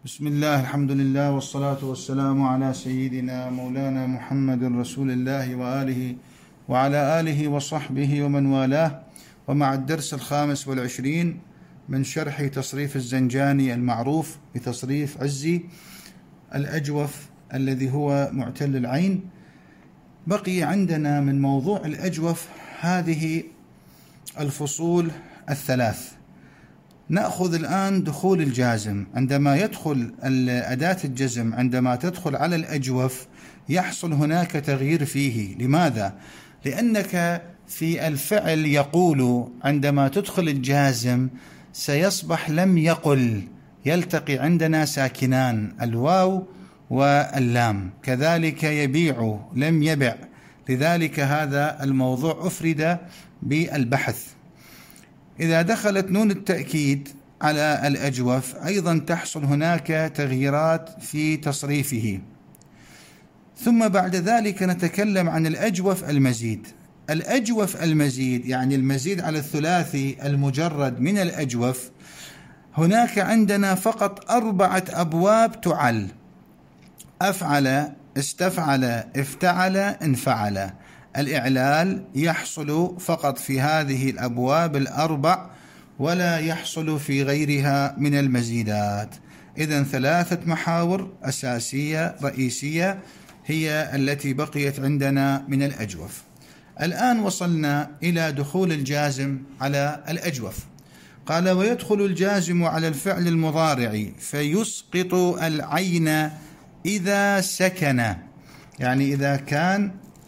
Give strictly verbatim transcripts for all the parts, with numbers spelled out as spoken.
بسم الله، الحمد لله، والصلاة والسلام على سيدنا مولانا محمد رسول الله وآله وعلى آله وصحبه ومن والاه. ومع الدرس الخامس والعشرين من شرح تصريف الزنجاني المعروف بتصريف عزي الأجوف الذي هو معتل العين. بقي عندنا من موضوع الأجوف هذه الفصول الثلاث. نأخذ الآن دخول الجازم. عندما يدخل أداة الجزم عندما تدخل على الأجوف يحصل هناك تغيير فيه. لماذا؟ لأنك في الفعل يقول عندما تدخل الجازم سيصبح لم يقل، يلتقي عندنا ساكنان الواو واللام. كذلك يبيع لم يبع، لذلك هذا الموضوع أفرد بالبحث. إذا دخلت نون التأكيد على الأجوف أيضا تحصل هناك تغييرات في تصريفه. ثم بعد ذلك نتكلم عن الأجوف المزيد. الأجوف المزيد يعني المزيد على الثلاثي المجرد من الأجوف. هناك عندنا فقط أربعة أبواب تعل: أفعل، استفعل، افتعل، انفعل. الإعلال يحصل فقط في هذه الأبواب الأربع ولا يحصل في غيرها من المزيدات. إذن ثلاثة محاور أساسية رئيسية هي التي بقيت عندنا من الأجوف. الآن وصلنا إلى دخول الجازم على الأجوف. قال: ويدخل الجازم على الفعل المضارع فيسقط العين إذا سكن، يعني إذا كان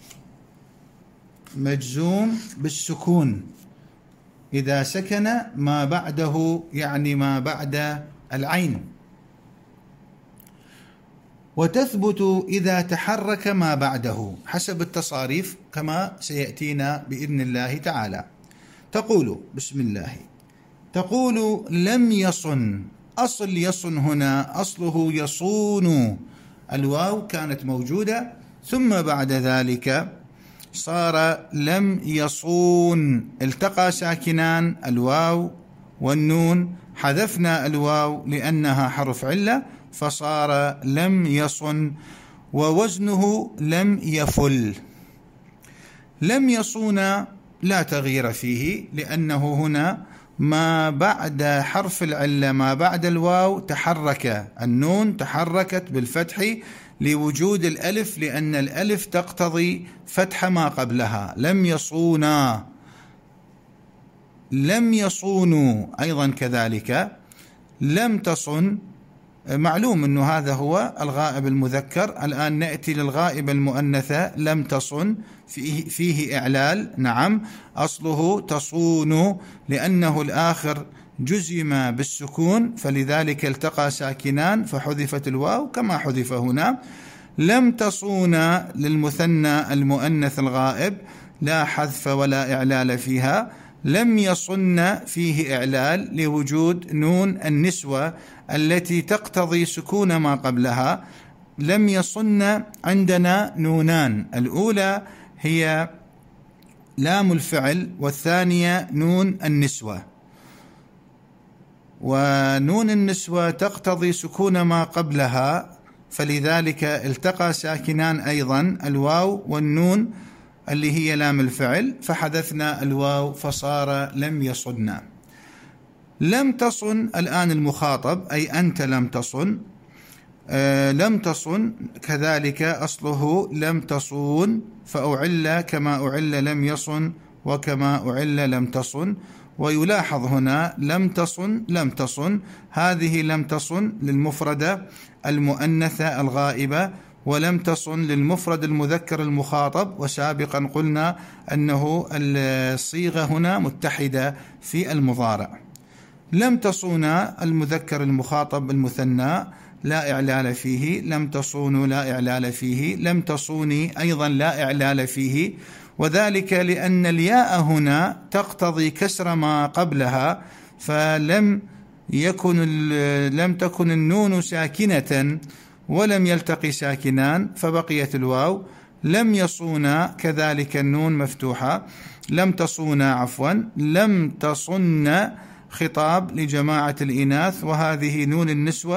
مجزوم بالسكون، إذا سكن ما بعده يعني ما بعد العين. وتثبت إذا تحرك ما بعده حسب التصاريف كما سيأتينا بإذن الله تعالى. تقول بسم الله، تقول لم يصن. أصل يصن هنا أصله يصون، الواو كانت موجودة ثم بعد ذلك صار لم يصون، التقى ساكنان الواو والنون، حذفنا الواو لأنها حرف علة فصار لم يصن، ووزنه لم يفل. لم يصون لا تغيير فيه لأنه هنا ما بعد حرف العلة ما بعد الواو تحرك، النون تحركت بالفتح لوجود الألف لأن الألف تقتضي فتح ما قبلها. لم يصونا، لم يصونوا أيضا كذلك. لم تصن معلوم أنه هذا هو الغائب المذكر. الآن نأتي للغائب المؤنثة. لم تصن فيه, فيه إعلال، نعم أصله تصون لأنه الآخر جزم بالسكون فلذلك التقى ساكنان فحذفت الواو كما حذف هنا. لم تصون للمثنى المؤنث الغائب لا حذف ولا إعلال فيها. لم يصن فيه إعلال لوجود نون النسوة التي تقتضي سكون ما قبلها. لم يصن عندنا نونان، الأولى هي لام الفعل والثانية نون النسوة، ونون النسوة تقتضي سكون ما قبلها فلذلك التقى ساكنان أيضا الواو والنون اللي هي لام الفعل فحذفنا الواو فصار لم يصن. لم تصن الآن المخاطب أي أنت لم تصن. آه لم تصن كذلك أصله لم تصون فأعل كما أعل لم يصن وكما أعل لم تصن. ويلاحظ هنا لم تصن لم تصن، هذه لم تصن للمفردة المؤنثة الغائبة ولم تصن للمفرد المذكر المخاطب. وسابقا قلنا أنه الصيغة هنا متحدة في المضارع. لم تصونا المذكر المخاطب المثنى لا إعلال فيه. لم تصونوا لا إعلال فيه. لم تصوني أيضا لا إعلال فيه، وذلك لأن الياء هنا تقتضي كسر ما قبلها فلم يكن لم تكن النون ساكنة ولم يلتقي ساكنان فبقيت الواو. لم يصونا كذلك النون مفتوحة. لم تصونا عفوا. لم تصن خطاب لجماعة الإناث وهذه نون النسوة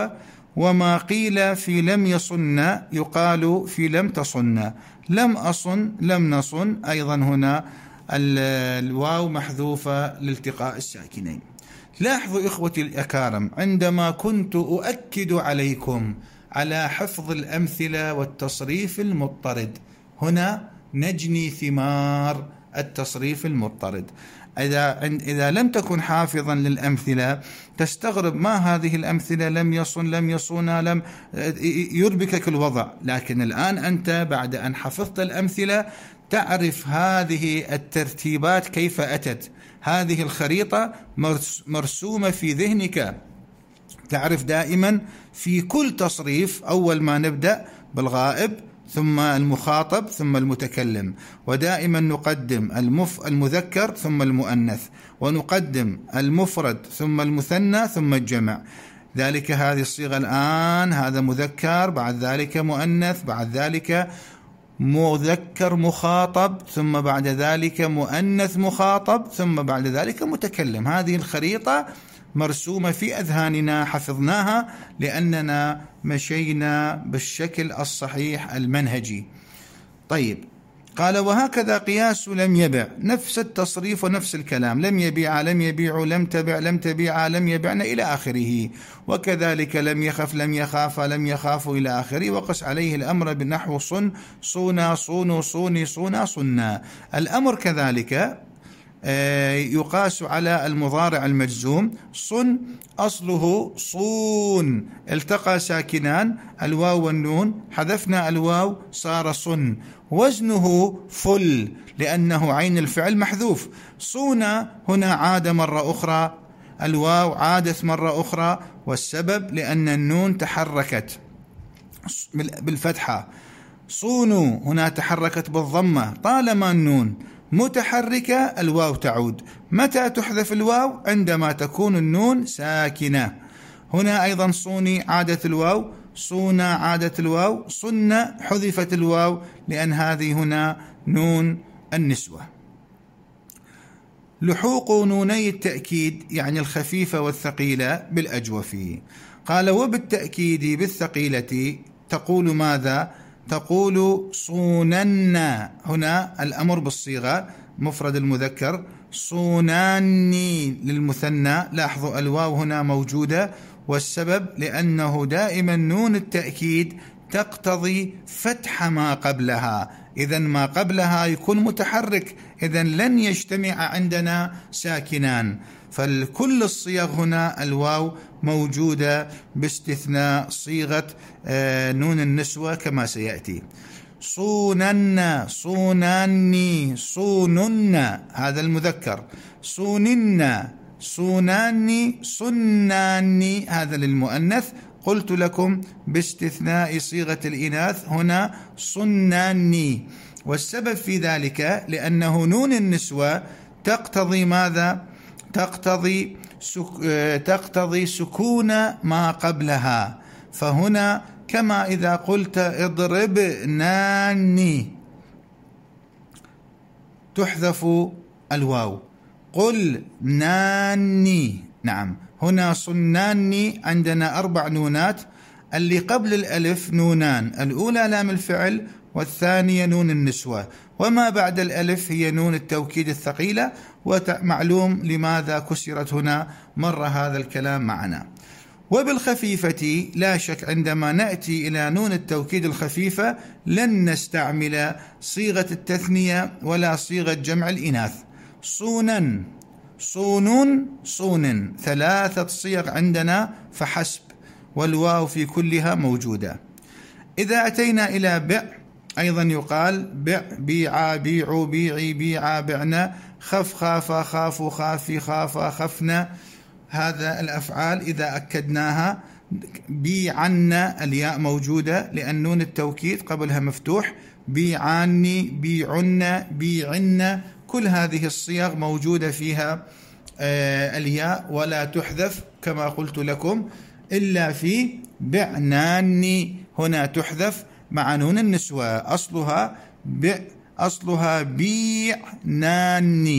وما قيل في لم يصن يقال في لم تصن. لم أصن لم نصن أيضا هنا الواو محذوفة لالتقاء الساكنين. لاحظوا إخوتي الأكارم، عندما كنت أؤكد عليكم على حفظ الأمثلة والتصريف المضطرد، هنا نجني ثمار التصريف المضطرد. إذا إذا لم تكن حافظا للأمثلة تستغرب ما هذه الأمثلة، لم يصن لم يصون لم، يربكك الوضع. لكن الآن أنت بعد أن حفظت الأمثلة تعرف هذه الترتيبات كيف أتت، هذه الخريطة مرسومة في ذهنك. تعرف دائما في كل تصريف أول ما نبدأ بالغائب ثم المخاطب ثم المتكلم، ودائما نقدم المف المذكر ثم المؤنث، ونقدم المفرد ثم المثنى ثم الجمع. ذلك هذه الصيغة الآن هذا مذكر، بعد ذلك مؤنث، بعد ذلك مذكر مخاطب، ثم بعد ذلك مؤنث مخاطب، ثم بعد ذلك متكلم. هذه الخريطة مرسومة في أذهاننا، حفظناها لأننا مشينا بالشكل الصحيح المنهجي. طيب، قال وهكذا قياس لم يبع، نفس التصريف ونفس الكلام، لم يبيع لم يبيع لم تبع لم تبيع لم يبعن إلى آخره. وكذلك لم يخف لم يخاف لم يخاف إلى آخره. وقس عليه الأمر بنحو صن صونا صونوا صوني صونا صنا. الأمر كذلك يقاس على المضارع المجزوم. صن أصله صون، التقى ساكنان الواو والنون، حذفنا الواو صار صن. وزنه فل لأنه عين الفعل محذوف. صونا هنا عاد مرة أخرى، الواو عادت مرة أخرى، والسبب لأن النون تحركت بالفتحة. صونوا هنا تحركت بالضمة. طالما النون متحركة الواو تعود. متى تحذف الواو؟ عندما تكون النون ساكنة. هنا أيضا صوني عادت الواو، صونا عادت الواو، صن حذفت الواو لأن هذه هنا نون النسوة. لحوق نوني التأكيد يعني الخفيفة والثقيلة بالأجوف. قال وبالتأكيد بالثقيلة تقول ماذا؟ تقول صونن. هنا الأمر بالصيغة مفرد المذكر، صوناني للمثنى. لاحظوا الواو هنا موجودة، والسبب لأنه دائما نون التأكيد تقتضي فتح ما قبلها، إذن ما قبلها يكون متحرك، إذن لن يجتمع عندنا ساكنان. فالكل الصيغ هنا الواو موجودة باستثناء صيغة نون النسوة كما سيأتي. صونن صوناني صونن هذا المذكر، صونن صوناني صناني هذا للمؤنث. قلت لكم باستثناء صيغة الإناث هنا صناني، والسبب في ذلك لأنه نون النسوة تقتضي ماذا؟ تقتضي سك... تقتضي سكون ما قبلها. فهنا كما إذا قلت اضرب ناني تحذف الواو، قل ناني. نعم، هنا صناني عندنا أربع نونات، اللي قبل الألف نونان، الأولى لام الفعل والثانية نون النسوة، وما بعد الألف هي نون التوكيد الثقيلة. ومعلوم لماذا كسرت هنا، مر هذا الكلام معنا. وبالخفيفة لا شك عندما نأتي إلى نون التوكيد الخفيفة لن نستعمل صيغة التثنية ولا صيغة جمع الإناث. صونا صونون صون، ثلاثة صيغ عندنا فحسب، والواو في كلها موجودة. إذا أتينا إلى بع أيضا يقال بع بيعا بيعوا بيعي بيعا بعنا، خف خافا خافوا خافي خافا خفنا. هذا الأفعال إذا أكدناها بيعنا الياء موجودة لأن نون التوكيد قبلها مفتوح، بيعاني بيعنا بيعنا، كل هذه الصيغ موجودة فيها آه الياء ولا تحذف كما قلت لكم، إلا في بعناني هنا تحذف مع نون النسوة. أصلها ب أصلها بيعناني،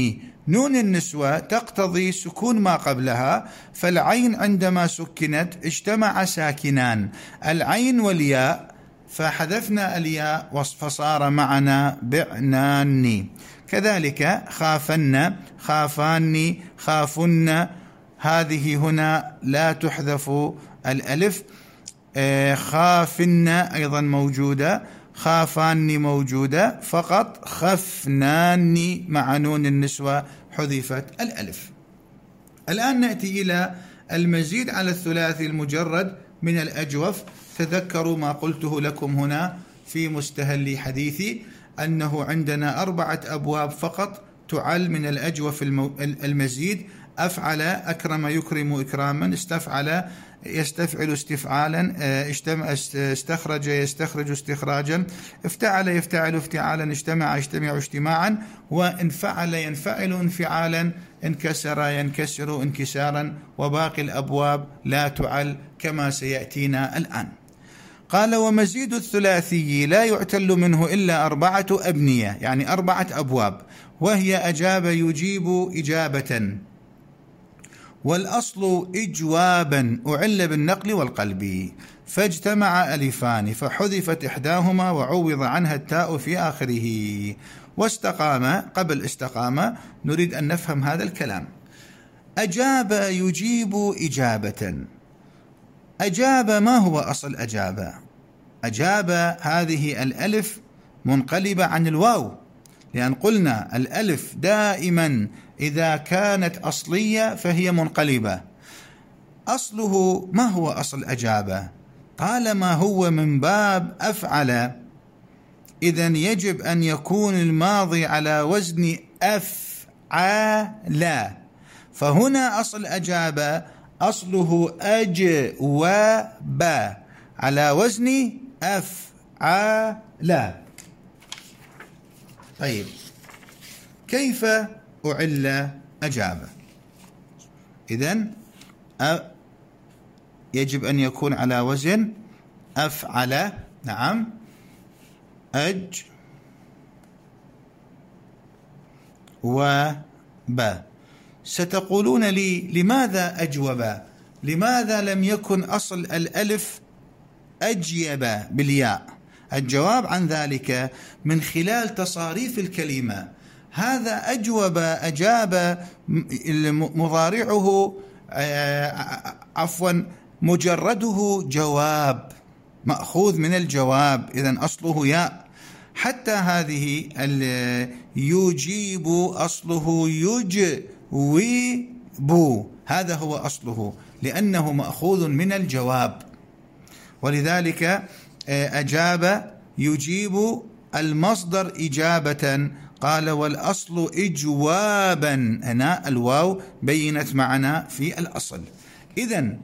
نون النسوة تقتضي سكون ما قبلها، فالعين عندما سكنت اجتمع ساكنان، العين والياء، فحذفنا الياء فصار معنا بعناني. كذلك خافن، خافاني، خافن، هذه هنا لا تحذف الألف. خافن أيضا موجودة، خافاني موجودة، فقط خفناني مع نون النسوة حذفت الألف. الآن نأتي إلى المزيد على الثلاثي المجرد من الأجوف. تذكروا ما قلته لكم هنا في مستهل حديثي، أنه عندنا أربعة أبواب فقط تعل من الأجوف المزيد: أفعل، أكرم يكرم إكراما، استفعل يستفعل استفعالا، استخرج يستخرج استخراجا، افتعل يفتعل افتعالا، اجتمع يجتمع اجتماعا، وانفعل ينفعل انفعالا، انكسر ينكسر انكسارا، وباقي الأبواب لا تعل كما سيأتينا الآن. قال: ومزيد الثلاثي لا يعتل منه إلا أربعة أبنية، يعني أربعة أبواب، وهي أجاب يجيب إجابة، والأصل إجوابا أعل بالنقل والقلب، فاجتمع ألفان فحذفت إحداهما وعوض عنها التاء في آخره. واستقام، قبل استقام نريد أن نفهم هذا الكلام. أجاب يجيب إجابة، أجاب ما هو أصل أجاب؟ أجاب هذه الألف منقلبة عن الواو، لأن قلنا الألف دائما إذا كانت أصلية فهي منقلبة. أصله ما هو أصل أجاب؟ طالما هو من باب أفعل، إذن يجب أن يكون الماضي على وزن أفعل، فهنا أصل أجاب أصله أجواب على وزن أفعل. طيب، كيف أعل أجاب؟ إذن يجب أن يكون على وزن أفعل. نعم، أج وب. ستقولون لي: لماذا أجوب؟ لماذا لم يكن أصل الألف أجيب بالياء؟ الجواب عن ذلك من خلال تصاريف الكلمة. هذا أجوب أجاب مضارعه عفوا مجرده جواب، مأخوذ من الجواب، إذن أصله ياء. حتى هذه يجيب أصله يجوب، هذا هو أصله لأنه مأخوذ من الجواب. ولذلك أجاب يجيب المصدر إجابة. قال: والأصل إجوابا، هنا الواو بينت معنا في الأصل. إذن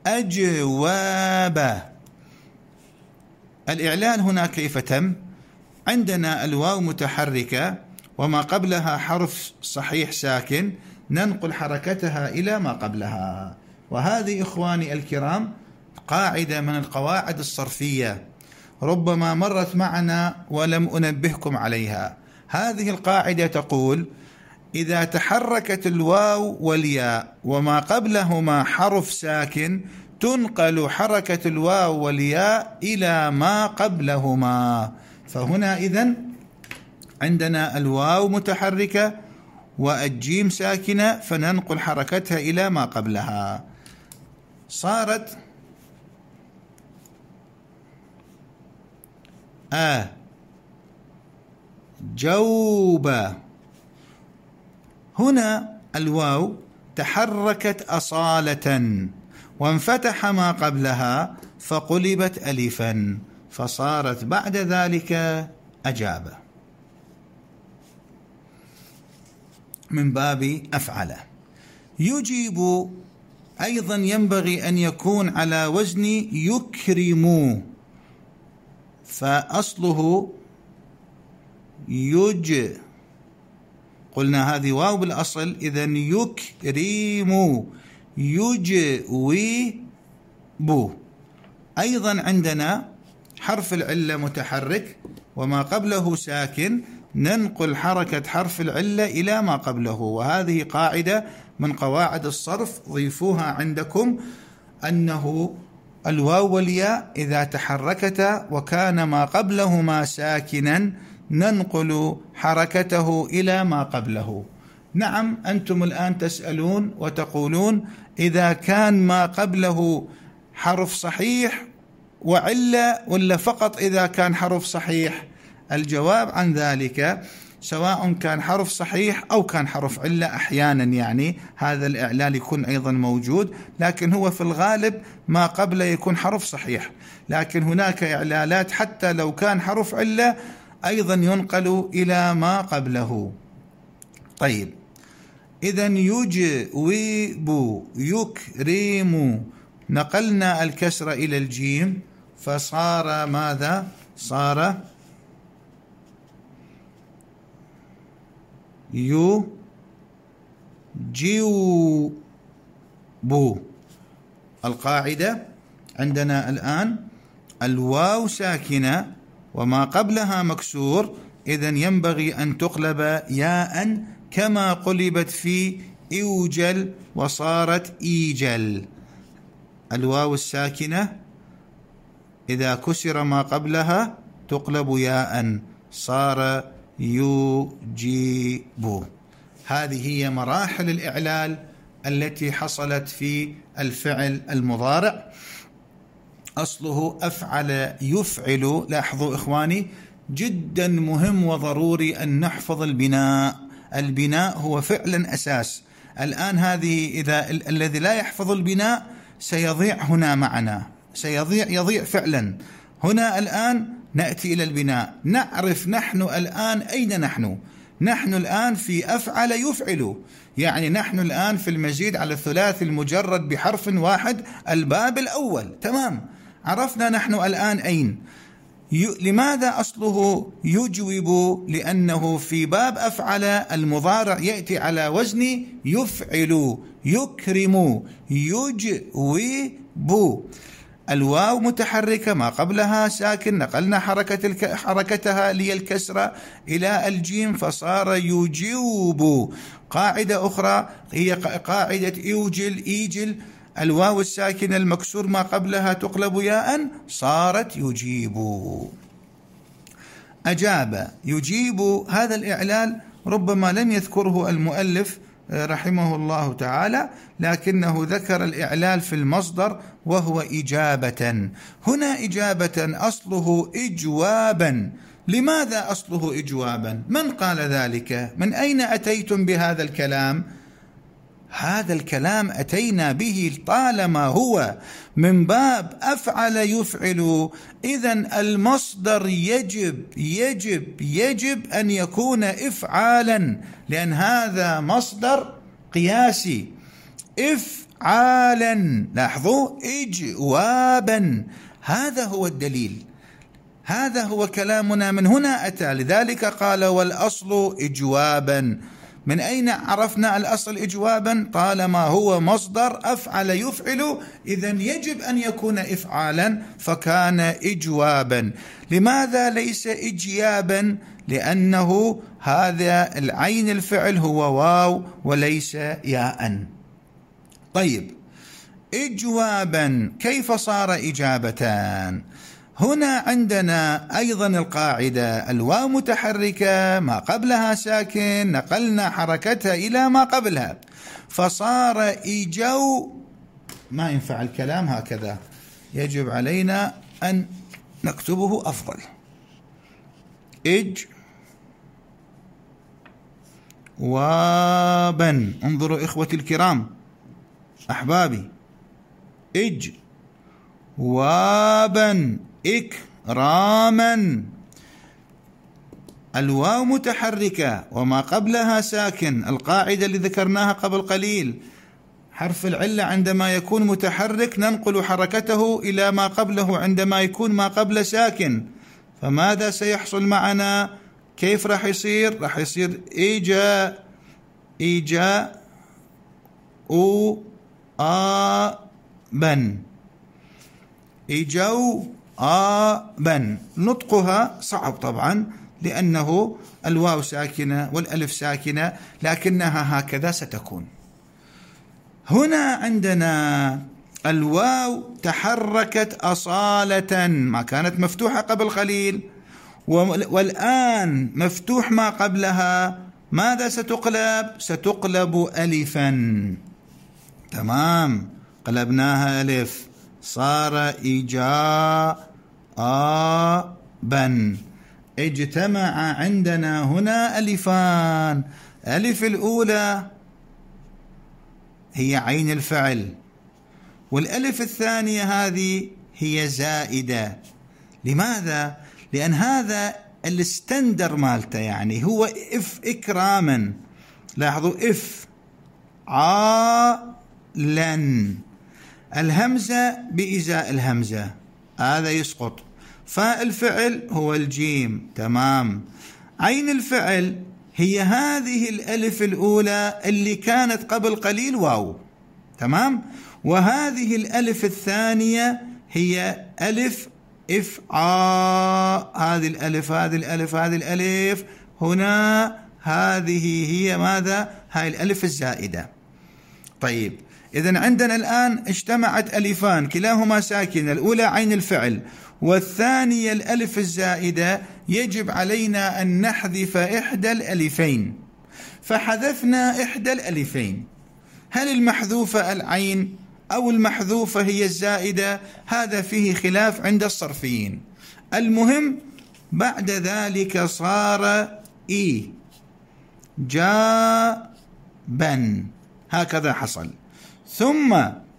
أجواب. الإعلان هنا كيف تم؟ عندنا الواو متحركة وما قبلها حرف صحيح ساكن، ننقل حركتها إلى ما قبلها. وهذه إخواني الكرام قاعدة من القواعد الصرفية، ربما مرت معنا ولم أنبهكم عليها. هذه القاعدة تقول: إذا تحركت الواو والياء وما قبلهما حرف ساكن، تنقل حركة الواو والياء إلى ما قبلهما. فهنا إذن عندنا الواو متحركة والجيم ساكنة، فننقل حركتها إلى ما قبلها، صارت آ جوبة. هنا الواو تحركت أصالة وانفتح ما قبلها فقلبت ألفا، فصارت بعد ذلك أجابة من باب أفعل. يجيب أيضا ينبغي أن يكون على وزن يكرم، فأصله يج، قلنا هذه واو بالأصل، إذن يكرم يجوي بو. أيضا عندنا حرف العلة متحرك وما قبله ساكن، ننقل حركة حرف العلة إلى ما قبله. وهذه قاعدة من قواعد الصرف ضيفوها عندكم، أنه الواو والياء إذا تحركتا وكان ما قبلهما ساكنا ننقل حركته إلى ما قبله. نعم، أنتم الآن تسألون وتقولون إذا كان ما قبله حرف صحيح وعلة ولا فقط إذا كان حرف صحيح؟ الجواب عن ذلك سواء كان حرف صحيح أو كان حرف علة، أحيانا يعني هذا الإعلال يكون أيضا موجود، لكن هو في الغالب ما قبله يكون حرف صحيح، لكن هناك إعلالات حتى لو كان حرف علة أيضا ينقل إلى ما قبله. طيب، إذن يجوب يكرم نقلنا الكسر إلى الجيم فصار ماذا؟ صار يجيب. القاعدة عندنا الآن الواو ساكنة وما قبلها مكسور، إذن ينبغي أن تقلب ياء كما قلبت في إوجل وصارت إيجل. الواو الساكنة إذا كسر ما قبلها تقلب ياء، صار يجيب. هذه هي مراحل الإعلال التي حصلت في الفعل المضارع. أصله أفعل يفعل. لاحظوا إخواني، جدا مهم وضروري أن نحفظ البناء. البناء هو فعلا أساس. الآن هذه إذا ال- الذي لا يحفظ البناء سيضيع هنا معنا، سيضيع يضيع فعلا. هنا الآن نأتي إلى البناء، نعرف نحن الآن أين نحن. نحن الآن في أفعل يفعل، يعني نحن الآن في المزيد على الثلاثي المجرد بحرف واحد، الباب الأول. تمام، عرفنا نحن الآن أين. ي... لماذا أصله يجوب؟ لأنه في باب أفعل المضارع يأتي على وزن يفعل، يكرم، يجوب. الواو متحركة ما قبلها ساكن، نقلنا حركة الك... حركتها للكسرة إلى الجيم فصار يجوب. قاعدة أخرى هي قاعدة إوجل إيجل، الواو الساكنة المكسور ما قبلها تقلب ياء، صارت يجيب. أجاب يجيب، هذا الإعلال ربما لم يذكره المؤلف رحمه الله تعالى، لكنه ذكر الإعلال في المصدر وهو إجابة. هنا إجابة أصله إجوابا. لماذا أصله إجوابا؟ من قال ذلك؟ من أين أتيتم بهذا الكلام؟ هذا الكلام أتينا به طالما هو من باب أفعل يفعل، إذن المصدر يجب يجب يجب أن يكون إفعالا، لأن هذا مصدر قياسي. إفعالا، لاحظوا، إجوابا، هذا هو الدليل، هذا هو كلامنا من هنا أتى. لذلك قال والأصل إجوابا. من أين عرفنا الأصل إجوابا؟ طالما هو مصدر أفعل يفعل، إذن يجب أن يكون إفعالا، فكان إجوابا. لماذا ليس إجيابا؟ لأنه هذا العين الفعل هو واو وليس ياء. طيب، إجوابا كيف صار إجابتان؟ هنا عندنا أيضا القاعدة الواو متحركة ما قبلها ساكن، نقلنا حركتها إلى ما قبلها فصار إجو. ما ينفع الكلام هكذا، يجب علينا أن نكتبه أفضل. إج وابا. انظروا إخوتي الكرام أحبابي، إج وابا إكراما. الواو متحركة وما قبلها ساكن، القاعدة اللي ذكرناها قبل قليل، حرف العلة عندما يكون متحرك ننقل حركته إلى ما قبله عندما يكون ما قبل ساكن. فماذا سيحصل معنا؟ كيف راح يصير؟ راح يصير إيجا إيجا أو آبا، إجو آبا. نطقها صعب طبعا، لأنه الواو ساكنة والألف ساكنة، لكنها هكذا ستكون. هنا عندنا الواو تحركت أصالة، ما كانت مفتوحة قبل قليل، والآن مفتوح ما قبلها، ماذا ستقلب؟ ستقلب ألفا. تمام، قلبناها ألف، صار إيجابا. اجتمع عندنا هنا ألفان. ألف الأولى هي عين الفعل، والألف الثانية هذه هي زائدة. لماذا؟ لأن هذا الستندر مالته، يعني هو إف إكراما. لاحظوا إف عالن، الهمزة بإزاء الهمزة، هذا يسقط. فاء الفعل هو الجيم. تمام. عين الفعل هي هذه الألف الأولى اللي كانت قبل قليل واو. تمام. وهذه الألف الثانية هي ألف إف عا، هذه الألف هذه الألف هذه الألف هنا، هذه هي ماذا؟ هاي الألف الزائدة. طيب، إذن عندنا الآن اجتمعت ألفان كلاهما ساكنة، الأولى عين الفعل والثانية الألف الزائدة. يجب علينا أن نحذف إحدى الألفين، فحذفنا إحدى الألفين. هل المحذوفة العين أو المحذوفة هي الزائدة؟ هذا فيه خلاف عند الصرفيين. المهم بعد ذلك صار إي جابا، هكذا حصل. ثم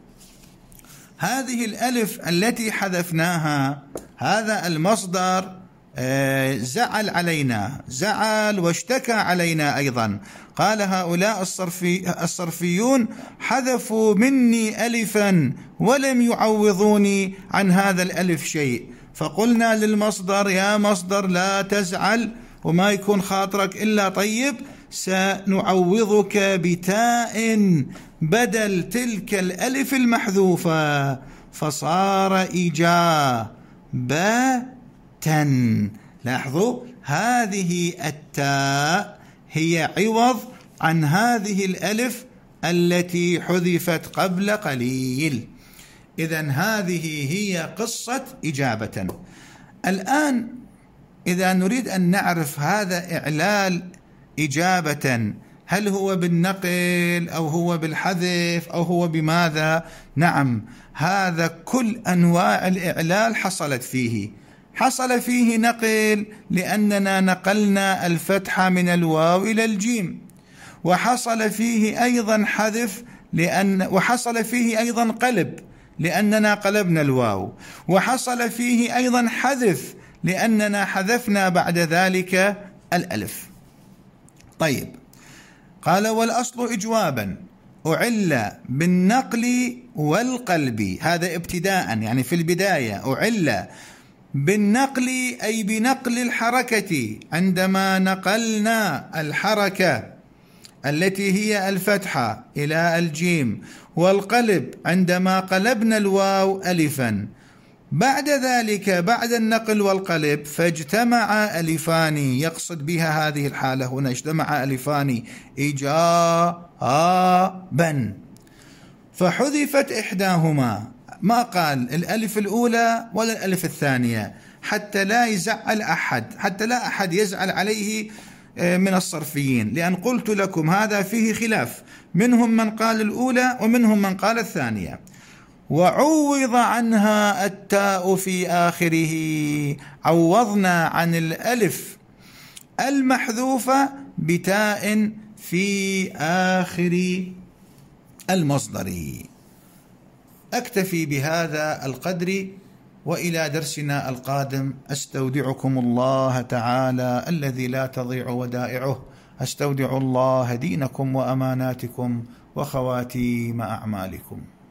هذه الألف التي حذفناها، هذا المصدر زعل علينا، زعل واشتكى علينا أيضا. قال هؤلاء الصرفي الصرفيون حذفوا مني ألفا ولم يعوضوني عن هذا الألف شيء. فقلنا للمصدر: يا مصدر لا تزعل وما يكون خاطرك إلا طيب، سنعوضك بتاء بدل تلك الألف المحذوفة، فصار إجابة. لاحظوا، هذه التاء هي عوض عن هذه الألف التي حذفت قبل قليل. إذن هذه هي قصة إجابة. الآن إذا نريد أن نعرف هذا إعلال إجابة، هل هو بالنقل أو هو بالحذف أو هو بماذا؟ نعم، هذا كل أنواع الإعلال حصلت فيه. حصل فيه نقل لأننا نقلنا الفتحة من الواو إلى الجيم، وحصل فيه أيضا حذف لأن وحصل فيه أيضا قلب لأننا قلبنا الواو، وحصل فيه أيضا حذف لأننا حذفنا بعد ذلك الألف. طيب، قال: والأصل إجوابا أعل بالنقل والقلب. هذا ابتداء، يعني في البداية أعل بالنقل أي بنقل الحركة، عندما نقلنا الحركة التي هي الفتحة إلى الجيم، والقلب عندما قلبنا الواو ألفا. بعد ذلك بعد النقل والقلب فاجتمع ألفان، يقصد بها هذه الحالة هنا، اجتمع ألفان إيجابا، فحذفت إحداهما، ما قال الألف الأولى ولا الألف الثانية، حتى لا يزعل أحد، حتى لا أحد يزعل عليه من الصرفيين، لأن قلت لكم هذا فيه خلاف، منهم من قال الأولى ومنهم من قال الثانية. وعوض عنها التاء في آخره، عوضنا عن الألف المحذوفة بتاء في آخر المصدر. أكتفي بهذا القدر، وإلى درسنا القادم أستودعكم الله تعالى الذي لا تضيع ودائعه. أستودع الله دينكم وأماناتكم وخواتيم أعمالكم.